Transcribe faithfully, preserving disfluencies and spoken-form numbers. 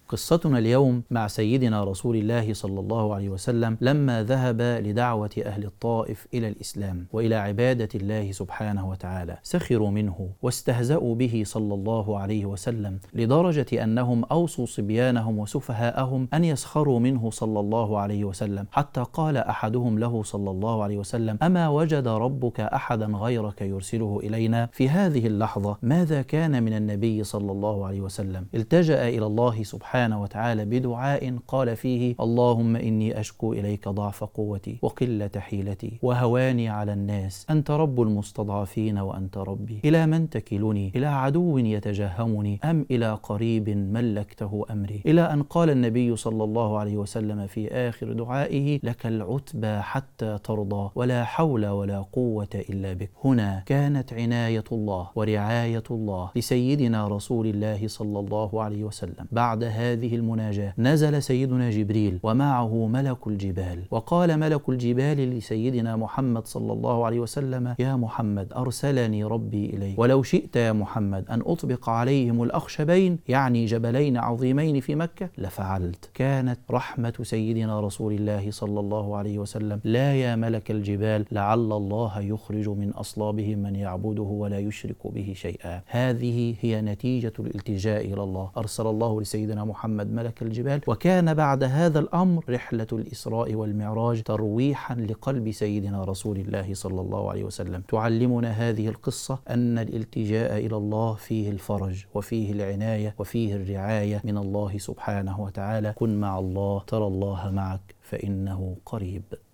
قصتنا اليوم مع سيدنا رسول الله صلى الله عليه وسلم لما ذهب لدعوة أهل الطائف إلى الإسلام وإلى عبادة الله سبحانه وتعالى. سخروا منه واستهزأوا به صلى الله عليه وسلم لدرجة أنهم أوصوا صبيانهم وسفهاءهم أن يسخروا منه صلى الله عليه وسلم، حتى قال أحدهم له صلى الله عليه وسلم: أما وجد ربك أحدا غيرك يرسله إلينا؟ في هذه اللحظة ماذا كان من النبي صلى الله عليه وسلم؟ التجأ إلى الله سبحانه وتعالى بدعاء قال فيه: اللهم إني أشكو إليك ضعف قوتي وقلة حيلتي وهواني على الناس، أنت رب المستضعفين وأنت ربي، إلى من تكلني؟ إلى عدو يتجهمني أم إلى قريب ملكته أمري؟ إلى أن قال النبي صلى الله عليه وسلم في آخر دعائه: لك العتبى حتى ترضى ولا حول ولا قوة إلا بك. هنا كانت عناية الله ورعاية الله لسيدنا رسول الله صلى الله عليه وسلم. بعد هذه المناجاة نزل سيدنا جبريل ومعه ملك الجبال، وقال ملك الجبال لسيدنا محمد صلى الله عليه وسلم: يا محمد أرسلني ربي إليك، ولو شئت يا محمد أن أطبق عليهم الأخشبين، يعني جبلين عظيمين في مكة، لفعلت. كانت رحمة سيدنا رسول الله صلى الله عليه وسلم: لا يا ملك الجبال، لعل الله يخرج من أصلابهم من يعبده ولا يشرك به شيئا. هذه هي نتيجة الالتجاء إلى الله. أرسل الله لسيدنا محمد ملك الجبال، وكان بعد هذا الأمر رحلة الإسراء والمعراج ترويحا لقلب سيدنا رسول الله صلى الله عليه وسلم. تعلمنا هذه القصة أن الالتجاء إلى الله فيه الفرج وفيه العناية وفيه الرعاية من الله سبحانه وتعالى. كن مع الله ترى الله معك فإنه قريب.